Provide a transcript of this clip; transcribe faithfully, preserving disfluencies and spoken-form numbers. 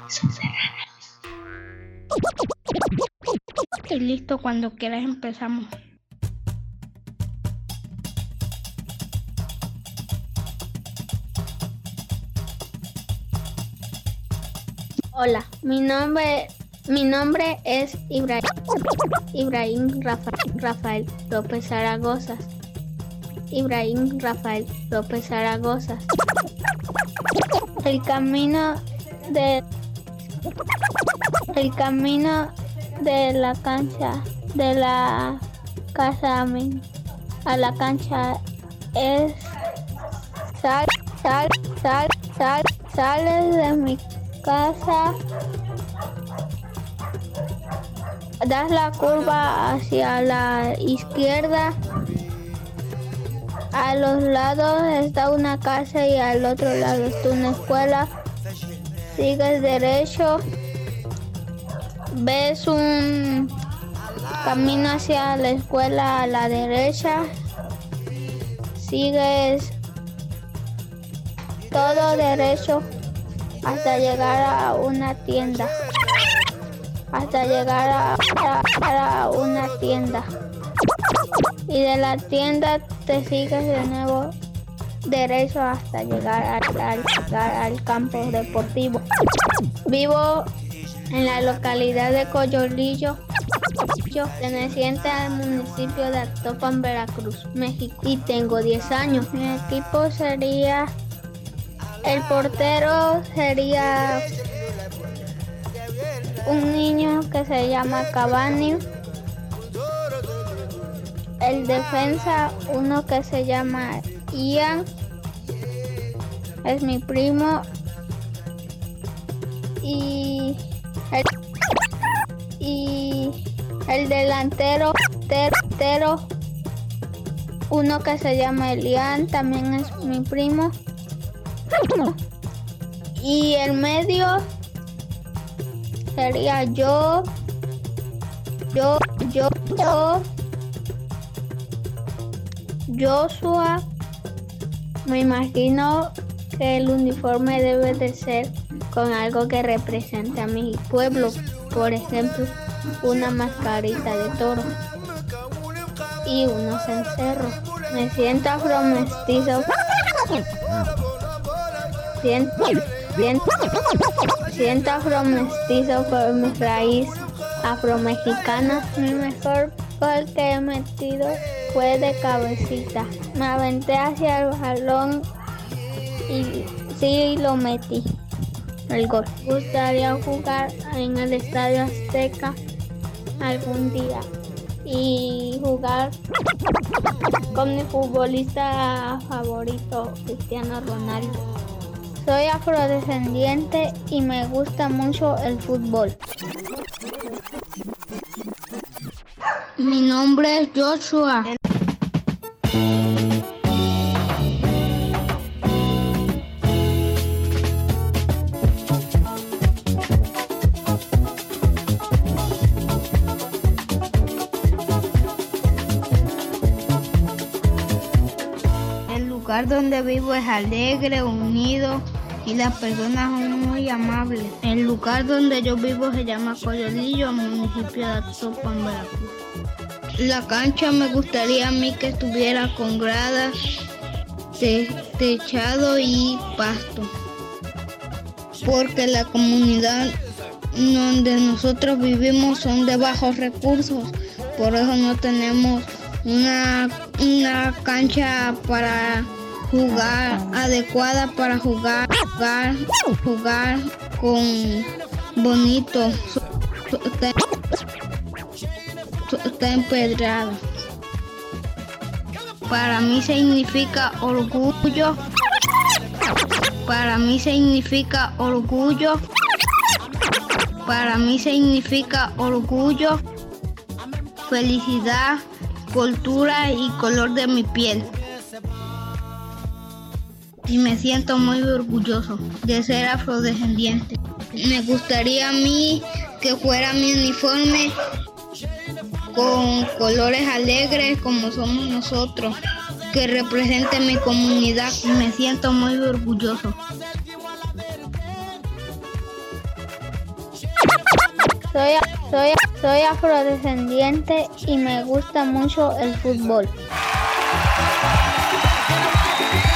Y listo, cuando quieras empezamos. Hola, mi nombre, mi nombre es Ibrahim, Ibrahim Rafael, Rafael López Zaragoza. Ibrahim Rafael López Zaragoza. El camino de el camino de la cancha de la casa a, mi, a la cancha es sal sal sal sal sales de mi casa, das la curva hacia la izquierda, a los lados está una casa y al otro lado está una escuela, sigues derecho, ves un camino hacia la escuela a la derecha, sigues todo derecho hasta llegar a una tienda, hasta llegar a, a, a una tienda. Y de la tienda te sigues de nuevo derecho hasta llegar al, al, al campo deportivo. Vivo en la localidad de Coyolillo, perteneciente al municipio de Actopan, Veracruz, México, y tengo diez años. Mi equipo sería, el portero sería un niño que se llama Cavani. El defensa, uno que se llama Ian, es mi primo. Y el, y el delantero, delantero, uno que se llama Elian, también es mi primo. Y el medio sería yo, yo, yo, yo, Joshua. Me imagino que el uniforme debe de ser con algo que represente a mi pueblo, por ejemplo, una mascarita de toro y unos cencerros. Me siento afromestizo. Siento, siento, siento afromestizo por mi raíz afromexicana. Mi mejor gol que he metido fue de cabecita. Me aventé hacia el balón y sí lo metí, el gol. Me gustaría jugar en el Estadio Azteca algún día y jugar con mi futbolista favorito, Cristiano Ronaldo. Soy afrodescendiente y me gusta mucho el fútbol. Mi nombre es Joshua. El lugar donde vivo es alegre, unido y las personas son muy amables. El lugar donde yo vivo se llama Coyolillo, municipio de Actopan, Veracruz. La cancha me gustaría a mí que estuviera con gradas, te, techado y pasto, porque la comunidad donde nosotros vivimos son de bajos recursos, por eso no tenemos una, una cancha para jugar adecuada para jugar, jugar, jugar con bonito. Está, está empedrada. Para mí significa orgullo. Para mí significa orgullo. Para mí significa orgullo, felicidad, cultura y color de mi piel. Y me siento muy orgulloso de ser afrodescendiente. Me gustaría a mí que fuera mi uniforme con colores alegres como somos nosotros, que represente mi comunidad. Y me siento muy orgulloso. Soy, soy, soy afrodescendiente y me gusta mucho el fútbol.